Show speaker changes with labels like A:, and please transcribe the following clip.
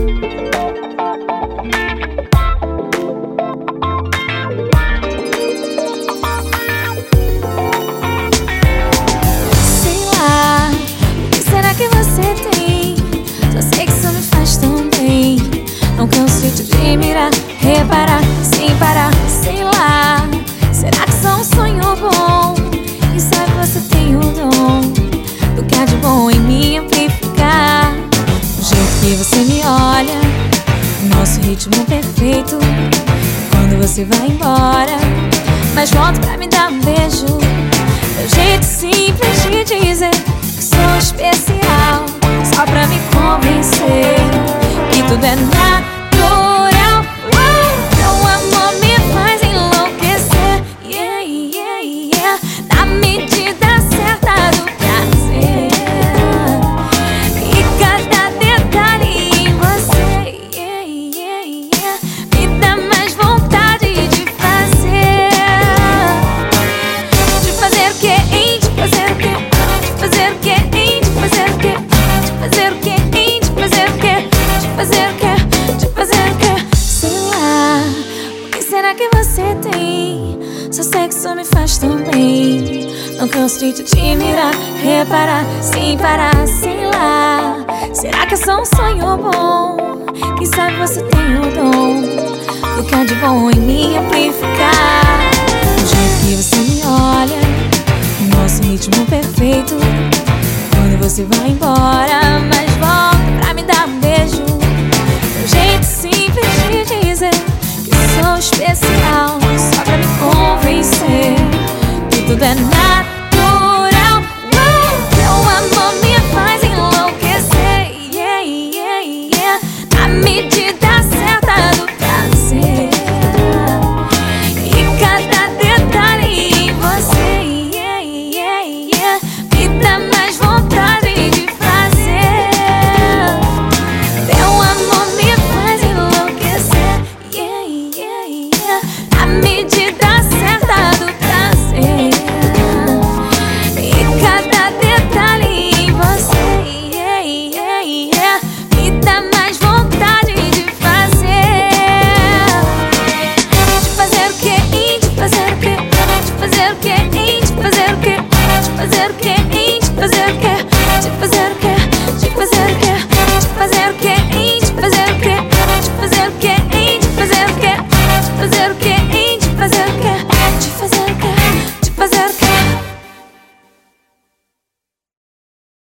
A: Sei lá, o que será que você tem? Só sei que isso me faz tão bem. Não canso de te admirar, reparar, sem parar. Sei lá, será que só um sonho bom? Quem sabe você tem o dom do que há de bom em mim amplificar. O jeito que você me olha, o nosso ritmo perfeito. Quando você vai embora, mas volta pra me dar um beijo. Meu jeito simples de dizer que sou especial, só pra me convencer que tudo é natural. Meu amor me faz enlouquecer, yeah, yeah, yeah. Na medida certa do prazer, e cada detalhe em você, yeah, yeah, yeah, me dá mais vontade de fazer. De fazer o que, hein? De fazer o que? De fazer o que, hein? De fazer o que? De fazer o que, hein? De fazer o que? De fazer o que? De fazer o que? Sei lá, o que será que você tem? Só sei que isso me faz tão bem. Não canso de te admirar, reparar, sem parar, sei lá. Será que é só um sonho bom? Quem sabe você tem o dom do que há de bom em mim amplificar. O jeito que você me olha, o nosso ritmo perfeito. Quando você vai embora, mas volta pra me dar um beijo. Meu jeito simples de dizer que sou especial, só pra me convencer que tudo é natural. Meu amor me faz enlouquecer, yeah, yeah, yeah. Na medida